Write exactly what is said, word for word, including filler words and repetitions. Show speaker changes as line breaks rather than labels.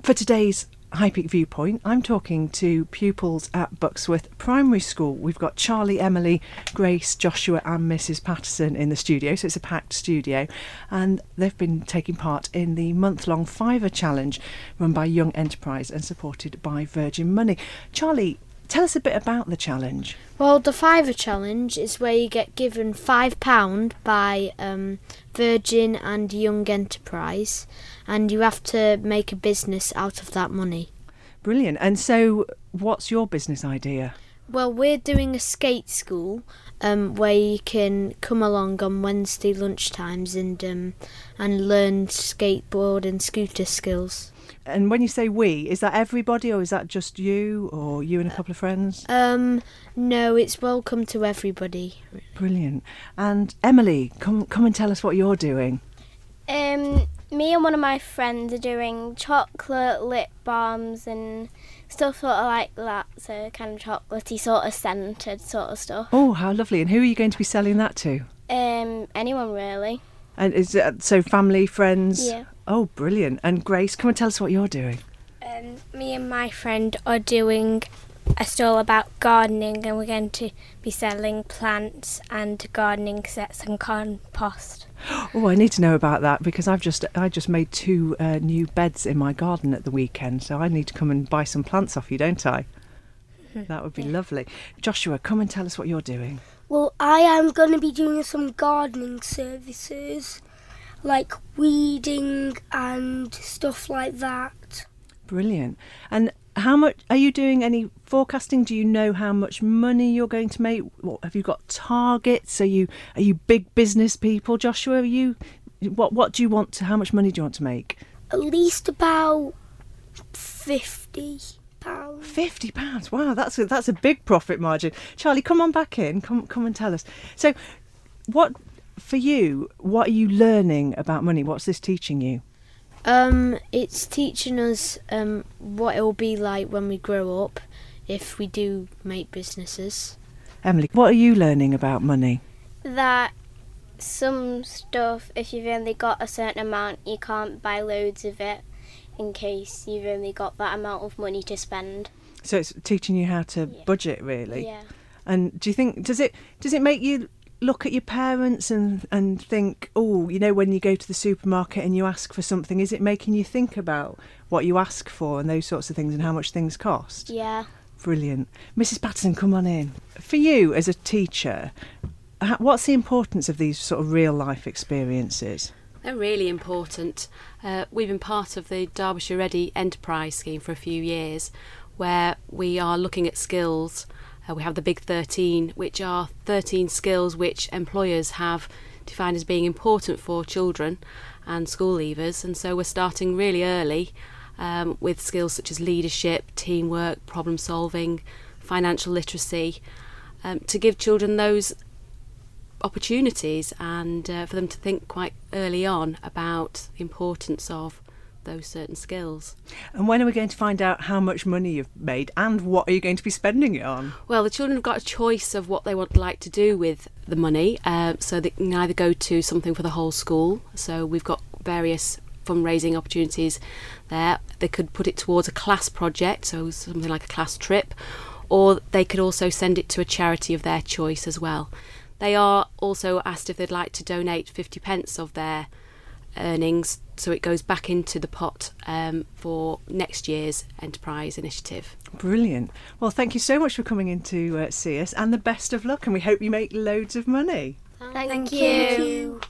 For today's High Peak Viewpoint, I'm talking to pupils at Bucksworth Primary School. We've got Charlie, Emily, Grace, Joshua and Missus Patterson in the studio, so it's a packed studio, and they've been taking part in the month-long Fiver Challenge run by Young Enterprise and supported by Virgin Money. Charlie, tell us a bit about the challenge.
Well, the Fiver Challenge is where you get given five pounds by um, Virgin and Young Enterprise, and you have to make a business out of that money.
Brilliant. And so what's your business idea?
Well, we're doing a skate school um, where you can come along on Wednesday lunchtimes and um, and learn skateboard and scooter skills.
And when you say we, is that everybody or is that just you or you and a couple of friends?
Um, no, it's welcome to everybody.
Brilliant. And Emily, come come and tell us what you're doing.
Um, me and one of my friends are doing chocolate lip balms and stuff sort of like that, so kind of chocolatey sort of scented sort of stuff.
Oh, how lovely. And who are you going to be selling that to?
Um, anyone really.
And is it, so family, friends?
Yeah.
Oh, brilliant. And Grace, come and tell us what you're doing.
Um, me and my friend are doing a stall about gardening, and we're going to be selling plants and gardening sets and compost.
Oh, I need to know about that because I've just I just made two uh, new beds in my garden at the weekend, so I need to come and buy some plants off you, don't I? That would be yeah. lovely. Joshua, come and tell us what you're doing.
Well, I am going to be doing some gardening services, like weeding and stuff like that.
Brilliant. And how much are you doing? Any forecasting? Do you know how much money you're going to make? What, have you got targets? Are you are you big business people, Joshua? Are you what what do you want to? How much money do you want to make?
At least about fifty pounds.
Fifty pounds. Wow, that's a, that's a big profit margin. Charlie, come on back in. Come come and tell us. So, what for you? What are you learning about money? What's this teaching you?
Um, it's teaching us um, what it will be like when we grow up, if we do make businesses.
Emily, what are you learning about money?
That some stuff, if you've only got a certain amount, you can't buy loads of it in case you've only got that amount of money to spend.
So it's teaching you how to
Yeah.
budget, really.
Yeah.
And do you think does it does it make you look at your parents and, and think, oh, you know, when you go to the supermarket and you ask for something, is it making you think about what you ask for and those sorts of things and how much things cost?
Yeah.
Brilliant. Missus Patterson, come on in. For you as a teacher, ha- what's the importance of these sort of real life experiences?
They're really important. Uh, we've been part of the Derbyshire Ready Enterprise scheme for a few years, where we are looking at skills. Uh, we have the Big thirteen, which are thirteen skills which employers have defined as being important for children and school leavers. And so we're starting really early um, with skills such as leadership, teamwork, problem solving, financial literacy, um, to give children those opportunities and uh, for them to think quite early on about the importance of those certain skills.
And when are we going to find out how much money you've made and what are you going to be spending it on?
Well, the children have got a choice of what they would like to do with the money, uh, so they can either go to something for the whole school, so we've got various fundraising opportunities there. They could put it towards a class project, so something like a class trip, or they could also send it to a charity of their choice as well. They are also asked if they'd like to donate fifty pence of their earnings, so it goes back into the pot um, for next year's enterprise initiative.
Brilliant. Well, thank you so much for coming in to uh, see us, and the best of luck, and we hope you make loads of money.
Thank,
Thank
you.
you.